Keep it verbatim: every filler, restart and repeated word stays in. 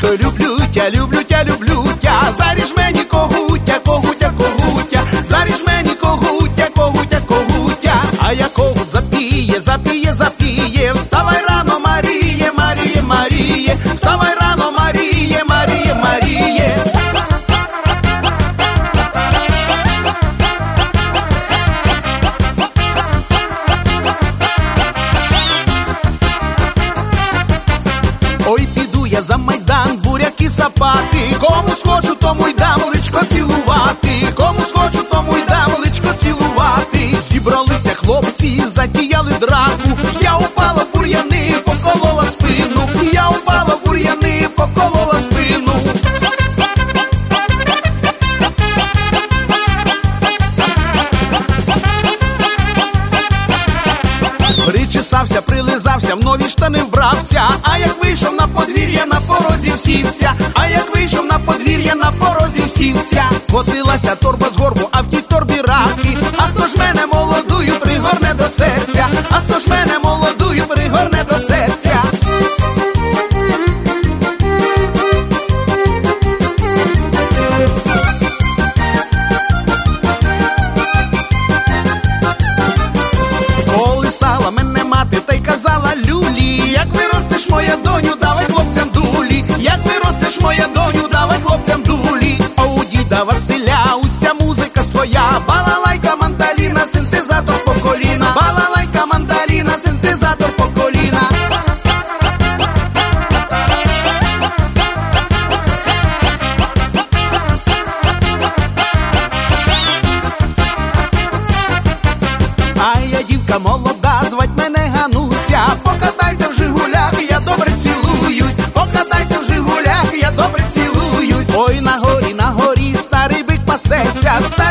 то люблю тя, люблю тя, люблю тя. Заріж мені когутя, когутя, когутя. Заріж мені когутя, когутя, когутя. А я когут запіє, запіє, запіє. Вставай рано, Маріє, Маріє, Маріє. Вставай рано, Маріє, Маріє, Маріє. Ой, піду я за майдан, буряки сапати. Кому схочу, тому й дам личко цілувати. Кому схочу, тому й дам личко цілувати. Зібралися хлопці, затіяли драку. Я упала в бур'яни, поколола спину. Я упала в бур'яни, поколола спину. Причесався, прилизався, в нові штани вбрався. А як вийшов на подвір'я, на порозі всівся. А як вийшов на подвір'я, на порозі всівся. Котилася торба з горбу, а в тій торбі раки. А хто ж мене молодую пригорне до серця? А хто ж мене молодую пригорне до серця? Колисала мене мати та й казала люлі: як виростеш, моя доню, давай хлопцям дулі. Як виростеш, моя доню, давай хлопцям дулі. А у діда Василя уся музика своя. Балалайка, мандаліна, синтезатор по коліна. Балалайка, мандаліна, синтезатор по коліна. А я дівка молода, звать мене Гануся. Покатайте в Жигулях, я добре цілуюсь. Покатайте в Жигулях, я добре цілуюсь. Ой, на горі, на горі старий бик пасеться.